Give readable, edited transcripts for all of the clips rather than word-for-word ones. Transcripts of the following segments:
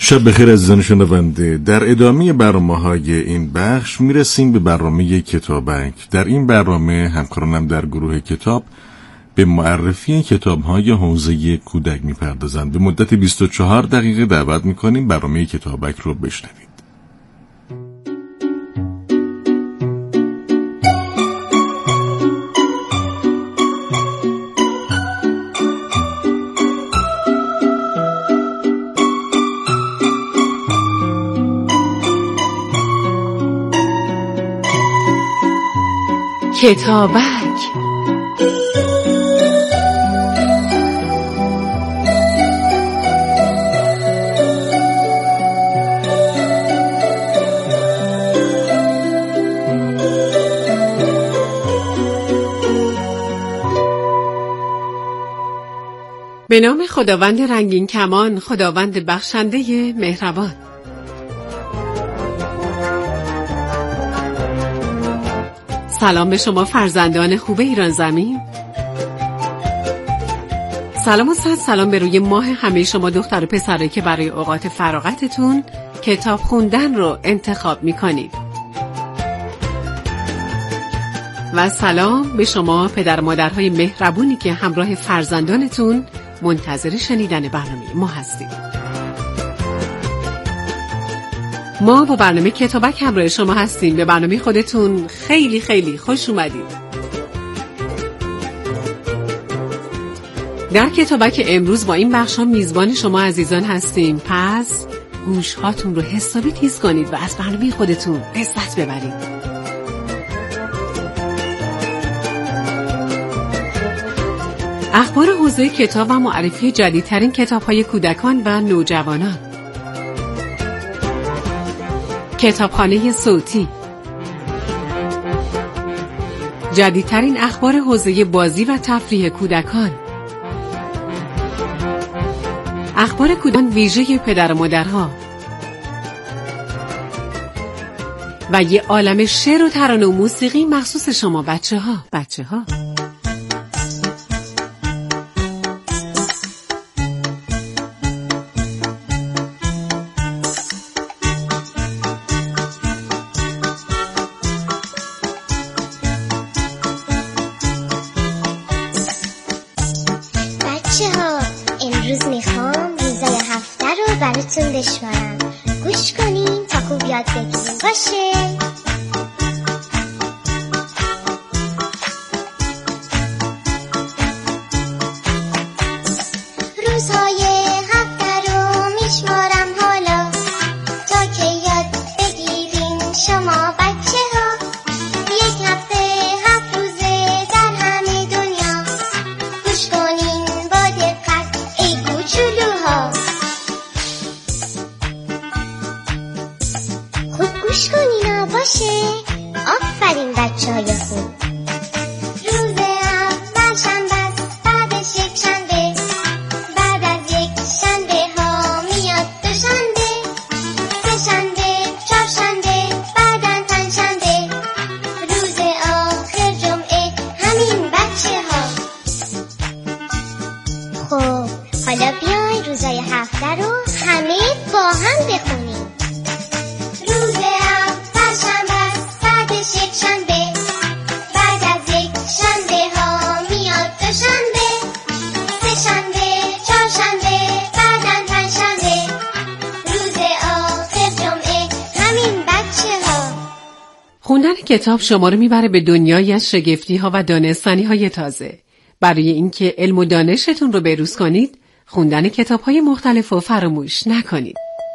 شب بخیر عزیزان شنونده. در ادامه برنامه‌های این بخش میرسیم به برنامه کتابک. در این برنامه همکارانم در گروه کتاب به معرفی کتاب‌های حوزه کودک میپردازند. به مدت 24 دقیقه دعوت میکنیم برنامه کتابک رو بشنوید. کتابک. به نام خداوند رنگین کمان، خداوند بخشنده مهربان. سلام به شما فرزندان خوب ایران زمین. سلام و صد سلام به روی ماه همه شما دختر و پسرایی که برای اوقات فراغتتون کتاب خوندن رو انتخاب میکنید. و سلام به شما پدر و مادرهای مهربونی که همراه فرزندانتون منتظر شنیدن برنامه ما هستید. ما با برنامه کتابک همراه شما هستیم. به برنامه خودتون خیلی خیلی خوش اومدید. در کتابک امروز با این بخش ها میزبان شما عزیزان هستیم. پس گوش هاتون رو حسابی تیز کنید و از برنامه خودتون لذت ببرید. اخبار حوزه کتاب و معرفی جدیدترین کتاب‌های کودکان و نوجوانان. کتابخانه صوتی. جدیدترین اخبار حوزه بازی و تفریح کودکان. اخبار کودکان ویژه پدر و مادرها. و یه عالم شعر و ترانه و موسیقی مخصوص شما بچه ها. امروز میخوام روزای هفته رو براتون بشمارم. گوش کنین تا خوب یاد بگیریم. باشه؟ روزهای هفته رو میشمارم حالا تا که یاد بگیرین شما بچه ها. یک هفته 7 روزه در همه دنیا. گوش کنین با دقت ای کوچولوها. خوب گوش کنین باشه. آفرین بچه های خوب. روز اول شنبه است، بعدش یک شنبه، بعد از یک شنبه ها میاد دوشنبه، سه شنبه، چهارشنبه، بعداً پنجشنبه، روز آخر جمعه. همین بچه ها. خب حالا بیاین روزای هفته رو همه با هم بخونیم. روز اول شنبه است، بعدش یک شنبه، بعد از یک شنبه ها میاد دوشنبه، سه شنبه، چهارشنبه، بعداً پنجشنبه، روز آخر جمعه. همین بچه ها. خوندن کتاب شما رو میبره به دنیایی از شگفتی ها و دانستنی های تازه. برای اینکه علم و دانشتون رو بروز کنید، خوندن کتاب های مختلف رو فراموش نکنید.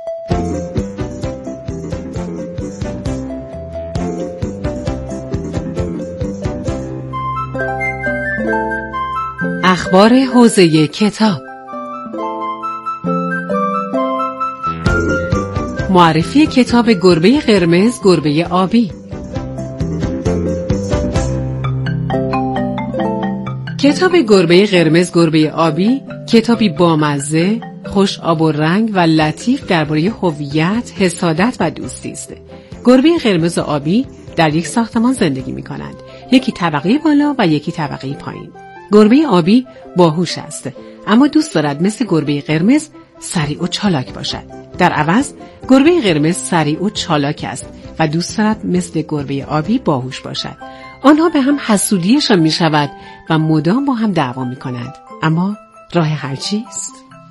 اخبار حوزه کتاب. معرفی کتاب گربه قرمز، گربه آبی. کتاب گربه قرمز، گربه آبی کتابی بامزه، خوش آب و رنگ و لطیف درباره هویت، حسادت و دوستی است. گربه قرمز و آبی در یک ساختمان زندگی می‌کنند، یکی طبقه بالا و یکی طبقه پایین. گربه آبی باهوش است، اما دوست دارد مثل گربه قرمز سریع و چالاک باشد. در عوض گربه قرمز سریع و چالاک است و دوست دارد مثل گربه آبی باهوش باشد. آنها به هم حسودیشان می شود و مدام با هم دعوا می کنند. اما راه حل چیست؟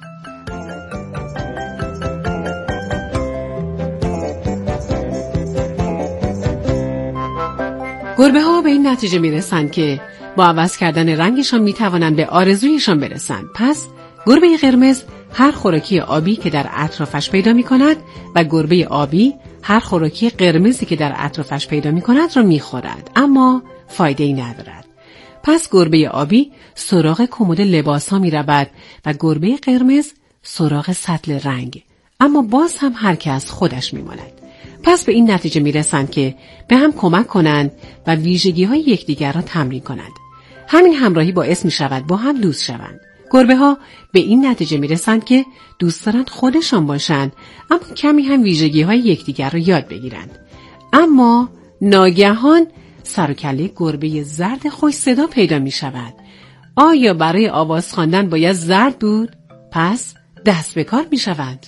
گربه ها به این نتیجه می رسند که با عوض کردن رنگشان می توانند به آرزویشان برسند. پس گربه قرمز هر خوراکی آبی که در اطرافش پیدا می کند و گربه آبی هر خوراکی قرمزی که در اطرافش پیدا می کند را می خورد، اما فایده ای ندارد. پس گربه آبی سراغ کمد لباس ها می رود و گربه قرمز سراغ سطل رنگ، اما باز هم هر کس خودش می ماند. پس به این نتیجه می رسند که به هم کمک کنند و ویژگی های یکدیگر را تمرین کنند. همین همراهی باعث می شود با هم دوست شوند. گربه ها به این نتیجه می رسند که دوست دارند خودشان باشند، اما کمی هم ویژگی های یکدیگر را یاد بگیرند. اما ناگهان سر و کله گربه زرد خوش صدا پیدا می شود. آیا برای آواز خواندن باید زرد بود؟ پس دست به کار می شود.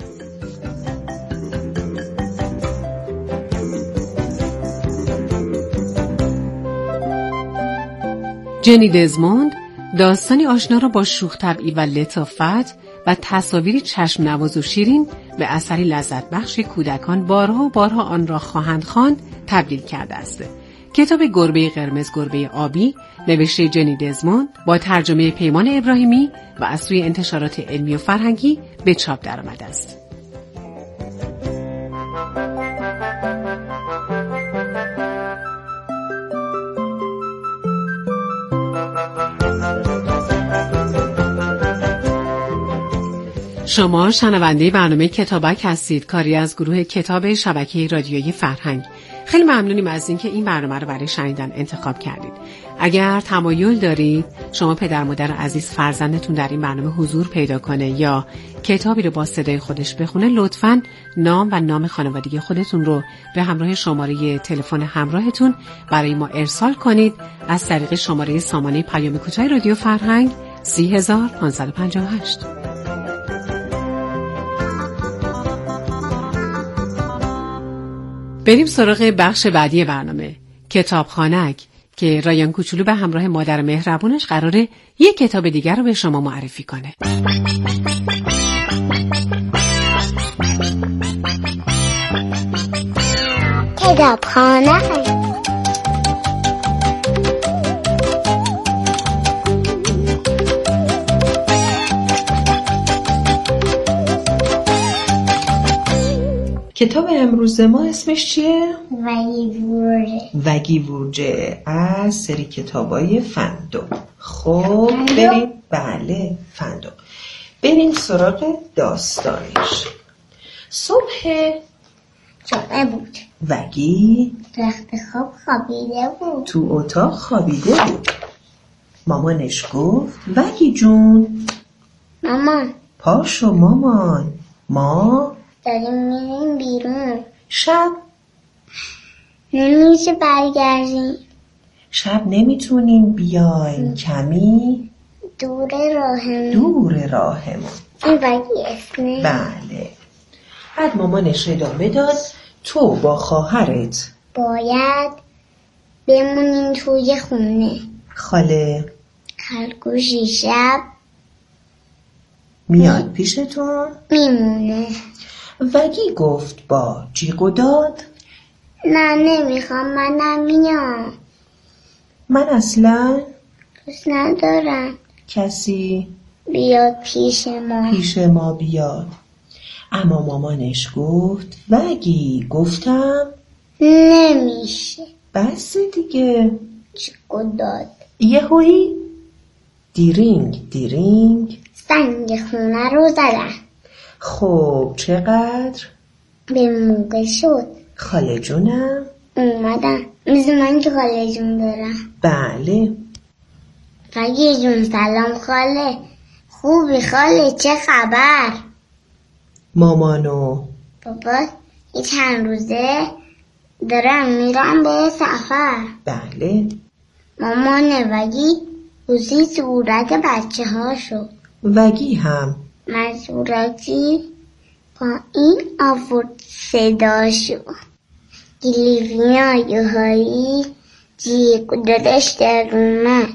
جنی دزموند داستانی آشنا را با شوخ طبعی و لطافت و تصاویری چشم نواز و شیرین به اثری لذت بخش کودکان بارها و بارها آن را خواهند خواند تبدیل کرده است. کتاب گربه قرمز گربه آبی نوشته جنی دزموند با ترجمه پیمان ابراهیمی و از سوی انتشارات علمی و فرهنگی به چاپ درآمده است. شما شنونده برنامه کتابک هستید، کاری از گروه کتاب شبکه رادیویی فرهنگ. خیلی ممنونیم از اینکه این برنامه رو برای شنیدن انتخاب کردید. اگر تمایل دارید شما پدر مادر عزیز فرزندتون در این برنامه حضور پیدا کنه یا کتابی رو با صدای خودش بخونه، لطفاً نام و نام خانوادگی خودتون رو به همراه شماره تلفن همراهتون برای ما ارسال کنید از طریق شماره سامانه پیام کوتاه رادیو فرهنگ 30558. بریم سراغ بخش بعدی برنامه، کتابخانک، که رایان کوچولو به همراه مادر مهربونش قراره یک کتاب دیگر رو به شما معرفی کنه. کتابخانک. کتاب امروز ما اسمش چیه؟ وگی وورجه از سری کتابای فندو. خب بریم. بله فندو. بریم سراغ داستانش. صبح جمعه بود. وگی رخت خواب خوابیده بود. تو اتاق خوابیده بود. مامانش گفت وگی جون. مامان. پاشو مامان. ما داریم میریم بیرون. شب نمیشه برگردیم. شب نمیتونیم بیایم. کمی دور راهمون. دور راهمون. این وگی اسمه. بله. بعد مامانش ادامه داد تو با خواهرت باید بمونیم توی خونه. خاله خرگوشی شب میاد پیشتون میمونه. وگی گفت با جیغ و داد نه نمیخوام، منم میام. من اصلا دوست ندارم کسی بیاد پیش ما بیاد. اما مامانش گفت وگی گفتم نمیشه. بس دیگه. جیغ و داد. یهویی دیرینگ زنگ خونه رو زدن. خب چقدر؟ به موقع شد. خاله جونم اومدن. مثل من که خاله جون دارم. بله. وگی جون سلام خاله. خوبی خاله؟ چه خبر؟ مامانو بابا یه چند روزه دارم میرم به سفر. بله. مامان وگی روزی صورت بچه ها شد. وگی هم من صورتی پایین آورد صداشو. گلیوینا یهویی جیغ دادش در اومد.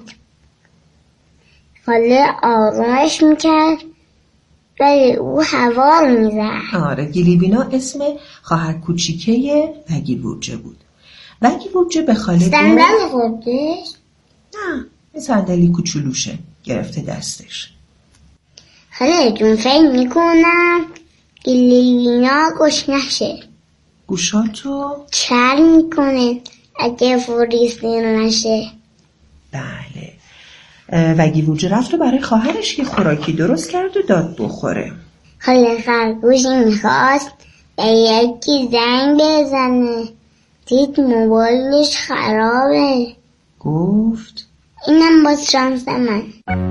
خاله آرومش میکرد ولی او هوا میزد. آره، گلیوینا اسم خواهر کوچیکه وگی بورجه بود. وگی بورجه به خاله صندلی خوردش؟ نه، این صندلی کوچولوشه، گرفته دستش. خاله جون فکر میکنم گلیوینا گشنشه. گوشاتو؟ چل میکنه اگه فوریستی نشه. بله. وگی بورجه رفت و برای خواهرش یه خوراکی درست کرد و داد بخوره. خاله خرگوشی میخواست به یکی زنگ بزنه، دید موبایلش خرابه. گفت اینم باز شانس من.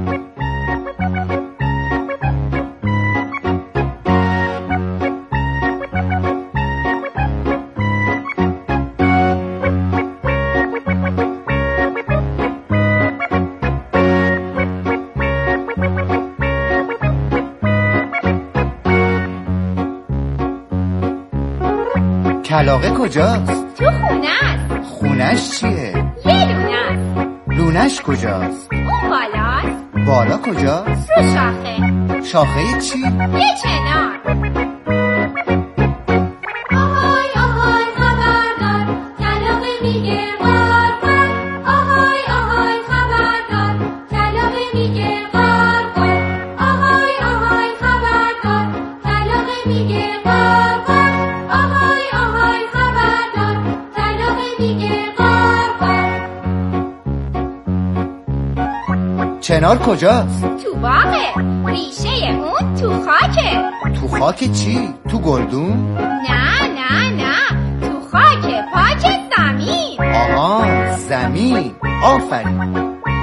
کلاغه کجاست؟ تو خونه‌ست. خونش چیه؟ یه لونه‌ست. لونش کجاست؟ اون بالاست. بالا کجاست؟ رو شاخه. شاخه چی؟ یه چنار. آهای آهای خبردار، کلاغه میگه غار غار. آهای آهای خبردار، کلاغه میگه غار غار. آهای آهای خبردار، کلاغه میگه غار غار. آهای آهای خبردار، کلاغه میگه غار غار. چنار کجاست؟ تو باغه، ریشه اون تو خاکه. تو خاک چی؟ تو گلدون؟ نه نه نه، تو خاک پاک زمین. آها، زمین. آفرین.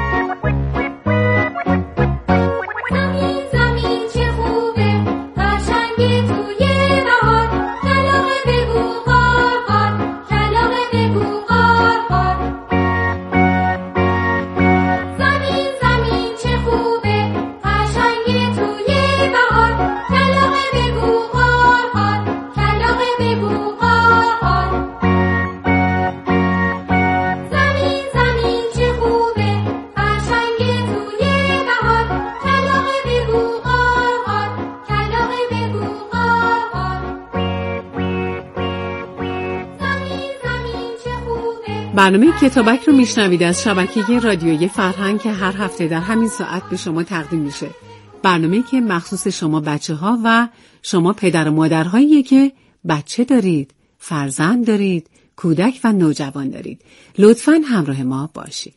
زمین زمین چه خوبه، قشنگه توی بهار. کلاغه بگو غار غار، کلاغه بگو غار غار. زمین زمین چه خوبه، قشنگه توی بهار. کلاغه بگو غار غار، کلاغه بگو غار غار. زمین زمین چه خوبه، قشنگه توی بهار. کلاغه بگو غار غار، کلاغه بگو غار غار. زمین زمین چه خوبه. برنامه کتابک رو میشنوید از شبکه رادیویی فرهنگ که هر هفته در همین ساعت به شما تقدیم میشه. برنامه که مخصوص شما بچه ها و شما پدر و مادرهاییه که بچه دارید، فرزند دارید، کودک و نوجوان دارید. لطفاً همراه ما باشید.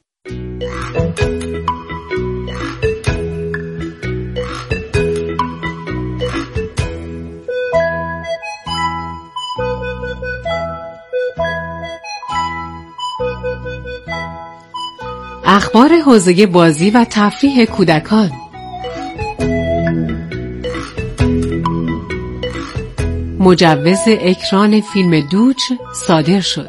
اخبار حوزه بازی و تفریح کودکان. مجوز اکران فیلم دوچ صادر شد.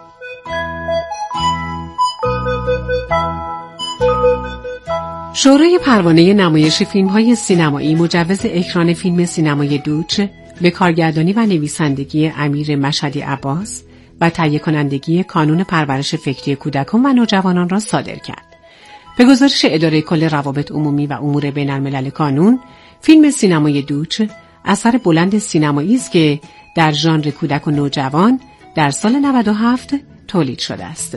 شورای پروانه نمایش فیلم‌های سینمایی مجوز اکران فیلم سینمایی دوچ به کارگردانی و نویسندگی امیر مشهدی عباس و تهیه کنندگی کانون پرورش فکری کودکان و نوجوانان را صادر کرد. به گزارش اداره کل روابط عمومی و امور بین‌الملل کانون، فیلم سینمایی دوچ اثر بلند سینمایی است که در ژانر کودک و نوجوان در سال 97 تولید شده است.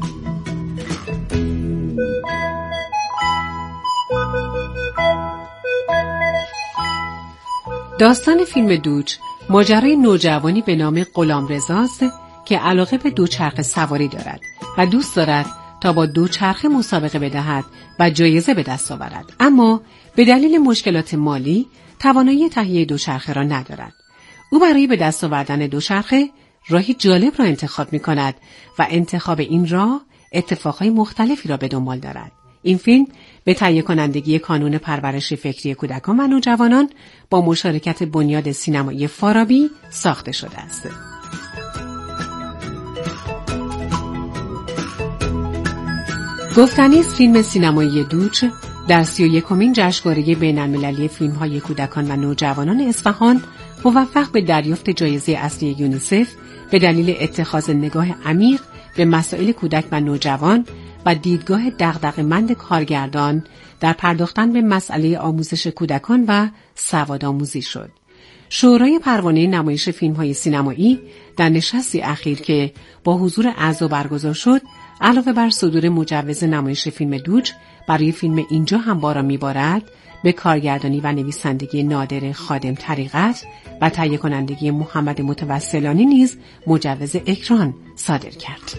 داستان فیلم دوچ ماجرای نوجوانی به نام غلامرضاست که علاقه به دوچرخه سواری دارد و دوست دارد تا با دوچرخه مسابقه بدهد و جایزه به دست آورد، اما به دلیل مشکلات مالی توانایی تهیه دوچرخه را ندارد. او برای به دست آوردن دوچرخه راهی جالب را انتخاب می کند و انتخاب این راه اتفاقهای مختلفی را به دنبال دارد. این فیلم به تهیه کنندگی کانون پرورش فکری کودکان و نوجوانان با مشارکت بنیاد سینمایی فارابی ساخته شده است. گفتنی است فیلم سینمایی دوچ در 31مین جشنواره بین‌المللی فیلم‌های کودکان و نوجوانان اصفهان موفق به دریافت جایزه اصلی یونیسف به دلیل اتخاذ نگاه عمیق به مسائل کودک و نوجوان و دیدگاه دغدغه‌مند کارگردان در پرداختن به مسئله آموزش کودکان و سوادآموزی شد. شورای پروانه نمایش فیلم‌های سینمایی در نشستی اخیر که با حضور اعضا برگزار شد، علاوه بر صدور مجوز نمایش فیلم دوج برای فیلم اینجا هم باران می‌بارد، به کارگردانی و نویسندگی نادر خادم طریقت و تهیه کنندگی محمد متوسلانی نیز مجوز اکران صادر کرد.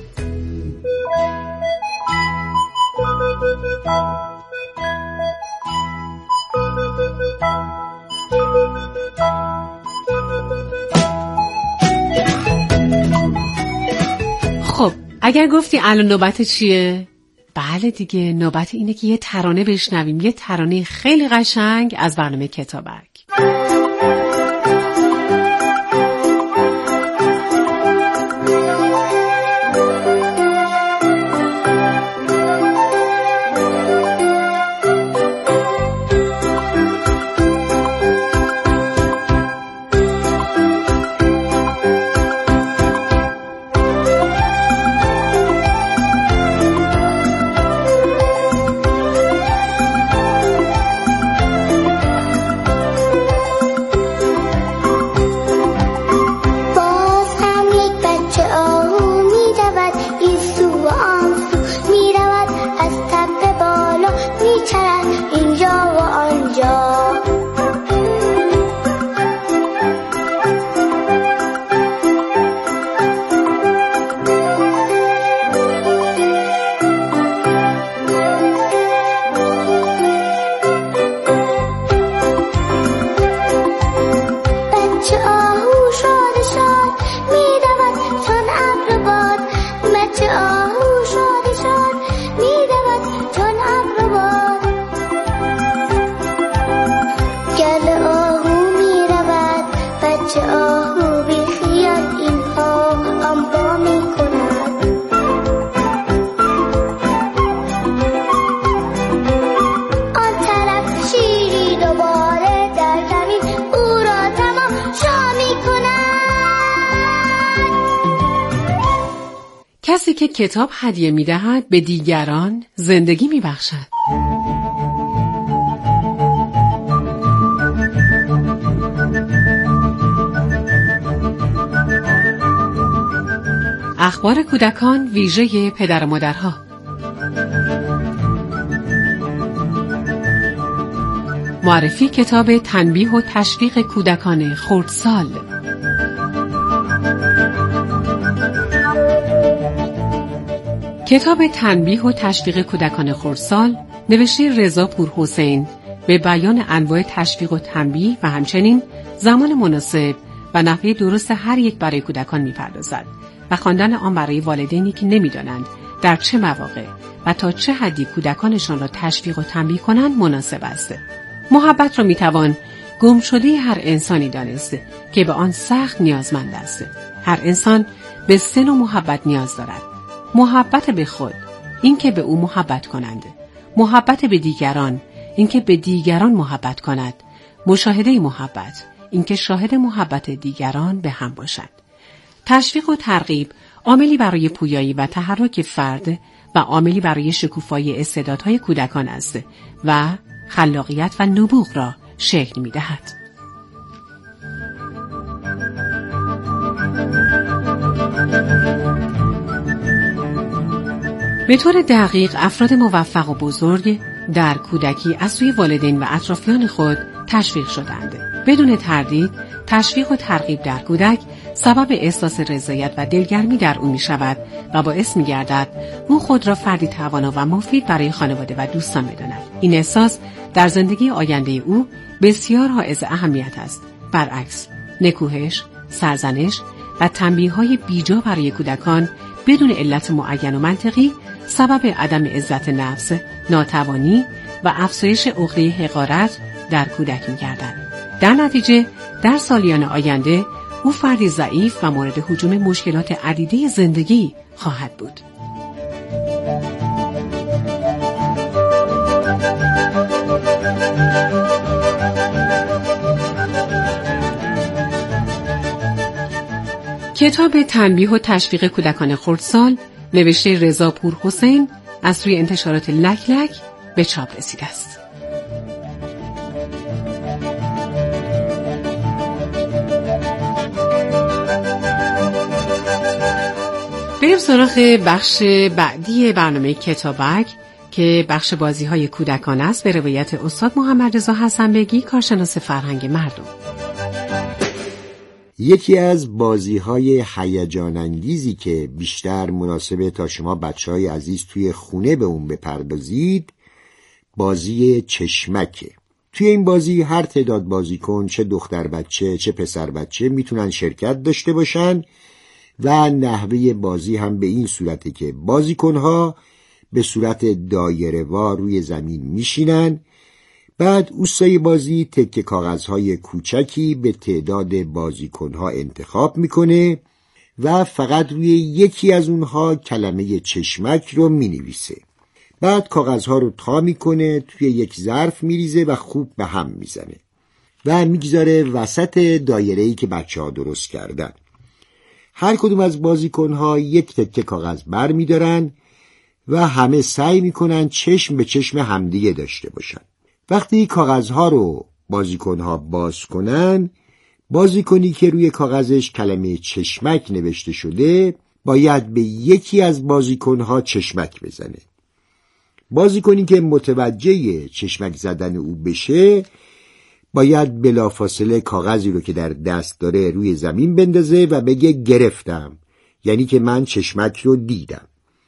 خب اگر گفتی الان نوبت چیه؟ بله دیگه، نوبت اینه که یه ترانه بشنویم، یه ترانه خیلی قشنگ از برنامه کتابک. کسی که کتاب هدیه می‌دهد به دیگران زندگی می‌بخشد. اخبار کودکان ویژه پدر و مادرها. معرفی کتاب تنبیه و تشویق کودکان خردسال. کتاب تنبیه و تشویق کودکان خردسال نوشته رضا پورحسین به بیان انواع تشویق و تنبیه و همچنین زمان مناسب و نحوه درست هر یک برای کودکان می‌پردازد و خواندن آن برای والدینی که نمی‌دانند در چه مواقع و تا چه حدی کودکانشان را تشویق و تنبیه کنند مناسب است. محبت را می‌توان گم شده هر انسانی دانست که به آن سخت نیازمند است. هر انسان به سه نوع محبت نیاز دارد: محبت به خود، اینکه به او محبت کنند; محبت به دیگران، اینکه به دیگران محبت کند; مشاهده محبت، اینکه شاهد محبت دیگران به هم باشد. تشویق و ترغیب عاملی برای پویایی و تحرک فرد و عاملی برای شکوفایی استعدادهای کودکان است و خلاقیت و نبوغ را شکل می‌دهد. به طور دقیق افراد موفق و بزرگ در کودکی از سوی والدین و اطرافیان خود تشویق شدند. بدون تردید تشویق و ترغیب در کودک سبب احساس رضایت و دلگرمی در او می شود و باعث می گردد او خود را فردی توانا و مفید برای خانواده و دوستان بداند. این احساس در زندگی آینده او بسیار حائز اهمیت است. برعکس، نکوهش، سرزنش و تنبیه‌های بیجا برای کودکان بدون علت معین و منطقی سبب عدم عزت نفس، ناتوانی و افزایش عقده حقارت در کودک می‌گردند. در نتیجه در سالیان آینده او فردی ضعیف و مورد هجوم مشکلات عدیده زندگی خواهد بود. کتاب تنبیه و تشویق کودکان خردسال نوشته رضا پورحسین از سوی انتشارات لک لک به چاپ رسیده است. بریم سراغ بخش بعدی برنامه کتابک که بخش بازی‌های کودکان است به روایت استاد محمد رضا حسن‌بگی، کارشناس فرهنگ مردم. یکی از بازی‌های هیجان انگیزی که بیشتر مناسبه تا شما بچه‌های عزیز توی خونه به اون بپردازید، بازی چشمکه. توی این بازی هر تعداد بازیکن، چه دختر بچه چه پسر بچه، میتونن شرکت داشته باشن و نحوه بازی هم به این صورته که بازیکن‌ها به صورت دایره‌وار روی زمین میشینن. بعد اوستای بازی تکه کاغذهای کوچکی به تعداد بازیکن‌ها انتخاب میکنه و فقط روی یکی از اونها کلمه چشمک رو مینویسه. بعد کاغذها رو تا میکنه، توی یک ظرف میریزه و خوب به هم میزنه و میگذاره وسط دایره‌ای که بچه‌ها درست کردن. هر کدوم از بازیکن‌ها یک تکه کاغذ بر می‌دارن و همه سعی می‌کنن چشم به چشم همدیگه داشته باشن. وقتی کاغذها رو بازیکن‌ها باز کنن، بازیکنی که روی کاغذش کلمه چشمک نوشته شده باید به یکی از بازیکن‌ها چشمک بزنه. بازیکنی که متوجه چشمک زدن او بشه باید بلافاصله کاغذی رو که در دست داره روی زمین بندازه و بگه گرفتم، یعنی که من چشمک رو دیدم.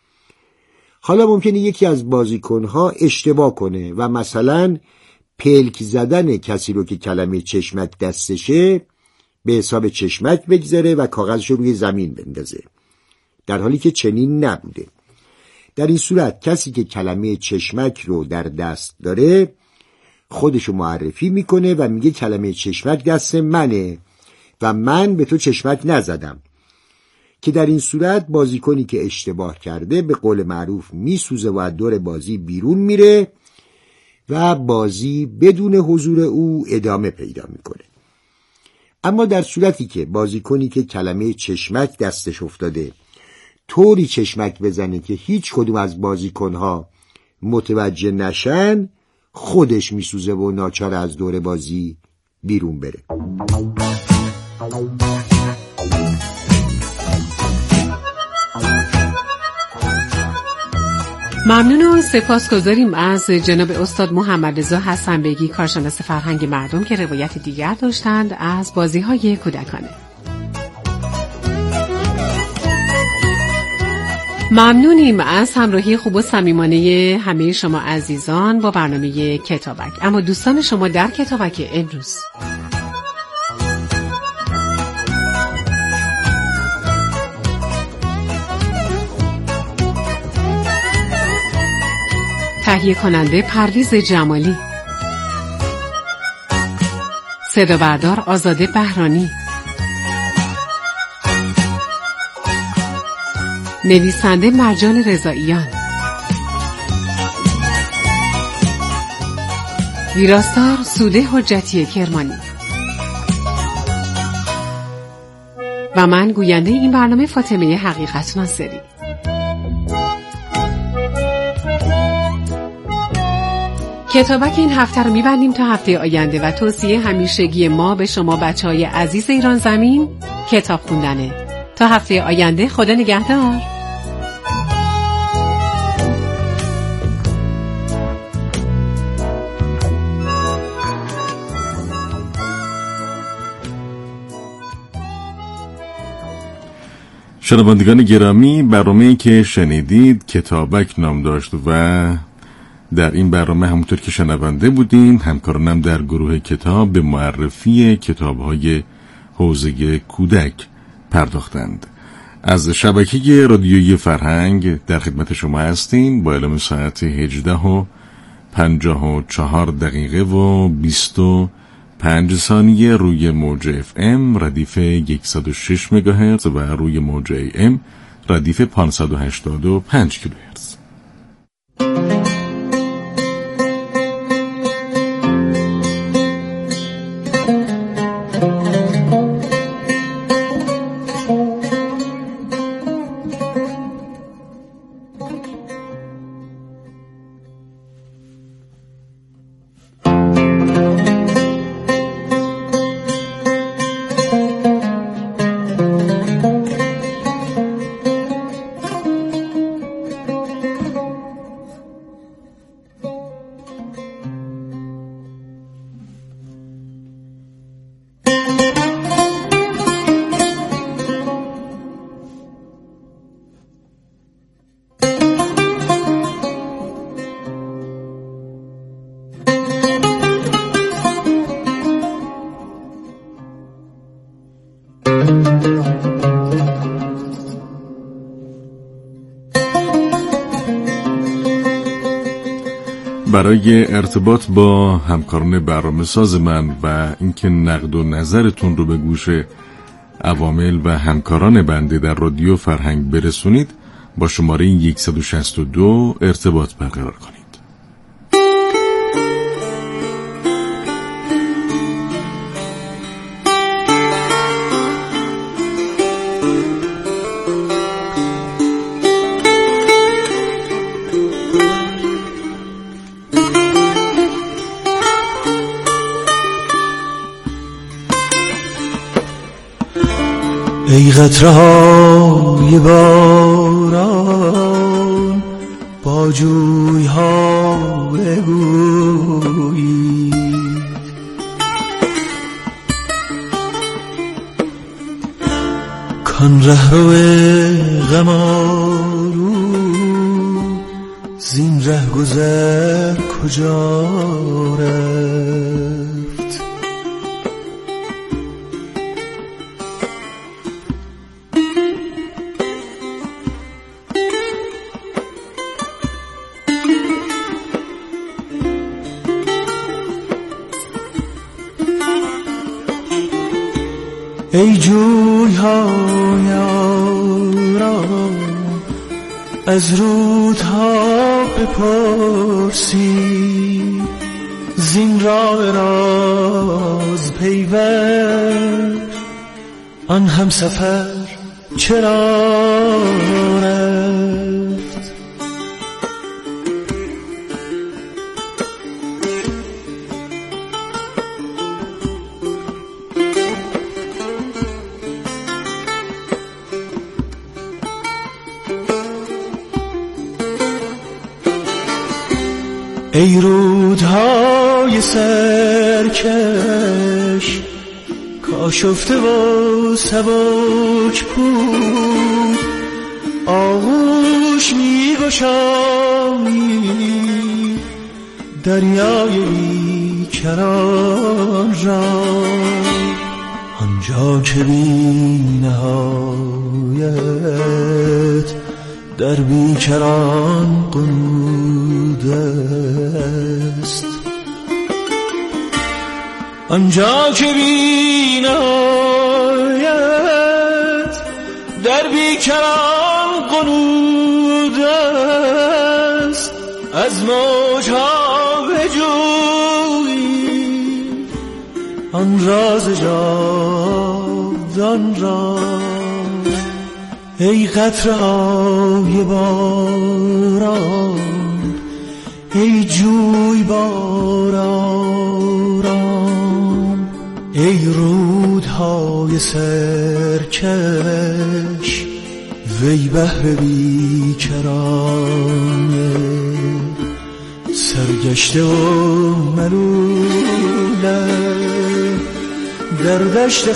حالا ممکنه یکی از بازیکنها اشتباه کنه و مثلا پلک زدن کسی رو که کلمه چشمک دستشه به حساب چشمک بگذاره و کاغذش رو روی زمین بندازه، در حالی که چنین نبوده. در این صورت کسی که کلمه چشمک رو در دست داره خودشو معرفی میکنه و میگه کلمه چشمک دست منه و من به تو چشمک نزدم، که در این صورت بازیکنی که اشتباه کرده به قول معروف میسوزه و از دور بازی بیرون میره و بازی بدون حضور او ادامه پیدا میکنه. اما در صورتی که بازیکنی که کلمه چشمک دستش افتاده طوری چشمک بزنه که هیچ کدوم از بازیکنها متوجه نشن، خودش میسوزه و ناچار از دور بازی بیرون بره. ممنون و سپاسگزاریم از جناب استاد محمد رضا حسن‌بگی، کارشناس فرهنگ مردم، که روایت دیگر داشتند از بازی‌های کودکانه. ممنونیم از همراهی خوب و صمیمانه همه شما عزیزان با برنامه کتابک. اما دوستان شما در کتابک امروز تهیه کننده پرویز جمالی، صدا بردار آزاده بهرانی، نویسنده مرجان رضاییان، ویراستار سوده حجتی کرمانی و من گوینده این برنامه فاطمه حقیقت ناصری. کتابک این هفته رو میبندیم تا هفته آینده و توصیه همیشگی ما به شما بچهای عزیز ایران زمین کتاب خوندنه. تا هفته آینده، خدا نگهدار. شنوندگان گرامی، برنامه‌ای که شنیدید کتابک نام داشت و در این برنامه همونطور که شنونده بودین همکارانم در گروه کتاب به معرفی کتاب‌های حوزه کودک پرداختند. از شبکه رادیویی فرهنگ در خدمت شما هستیم با اعلام ساعت 18:54 و 25 ثانیه روی موج FM ردیف 106 مگاهرتز و روی موج AM ردیف 585 کیلوهرتز. برای ارتباط با همکاران برنامه ساز من و اینکه نقد و نظرتون رو به گوش عوامل و همکاران بنده در رادیو فرهنگ برسونید با شماره 162 ارتباط برقرار کنید. ای قطره‌های باران با جوی‌ها بگویید، کان رهرو غم آلود زین ره گذر کجا رفت؟ ای جوی‌های آرام از رودها بپرسید، زین راه راز پیوند آن همسفر چرا رفت؟ ای رودهای سرکش کاشفته و سبک بود، آغوش می گشایی دریای بیکران را، آنجا که بی نهایت در بیکران قنود است، آنجا که بی نهایت در بیکران قنود است، از موجها بجویی آن راز جاودان را. ای قطره‌های باران ای جوی باران، ای رودهای سرکش وی بحر بیکرانه، سرگشته و ملوله در دشت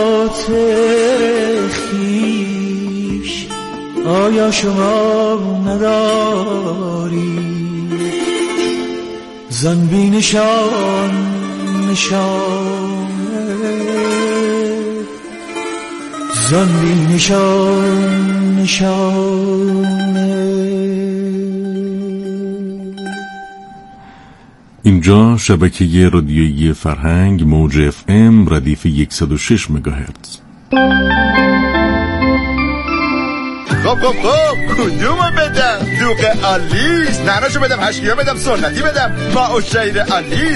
خاطر خویش، آیا شما نداری زن بی نشان نشانه، زن بی نشان نشانه؟ اینجا شبکه رادیویی فرهنگ موج FM ردیف 106 مگاهرتز. خب کدومو بدم؟ دوغ آلیس، نعناشو بدم، هشکیا بدم، سنتی بدم، ماهوش شهیر آلیس،